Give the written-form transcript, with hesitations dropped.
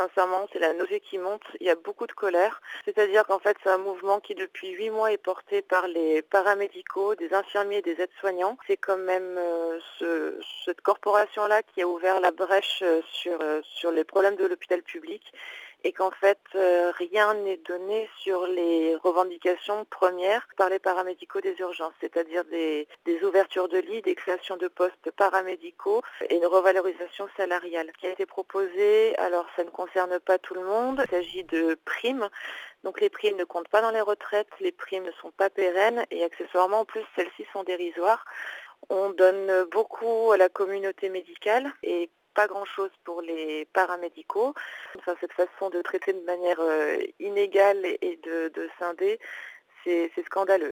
sincèrement, c'est la nausée qui monte. Il y a beaucoup de colère. C'est-à-dire qu'en fait, c'est un mouvement qui, depuis 8 mois, est porté par les paramédicaux, des infirmiers, des aides-soignants. C'est quand même cette corporation-là qui a ouvert la brèche sur les problèmes de l'hôpital public et qu'en fait, rien n'est donné sur les revendications premières par les paramédicaux des urgences, c'est-à-dire des ouvertures de lits, des créations de postes paramédicaux et une revalorisation salariale. Ce qui a été proposé, alors ça ne concerne pas tout le monde, il s'agit de primes. Donc les primes ne comptent pas dans les retraites, les primes ne sont pas pérennes et accessoirement en plus celles-ci sont dérisoires. On donne beaucoup à la communauté médicale et pas grand-chose pour les paramédicaux. Enfin, cette façon de traiter de manière inégale et de scinder, c'est scandaleux.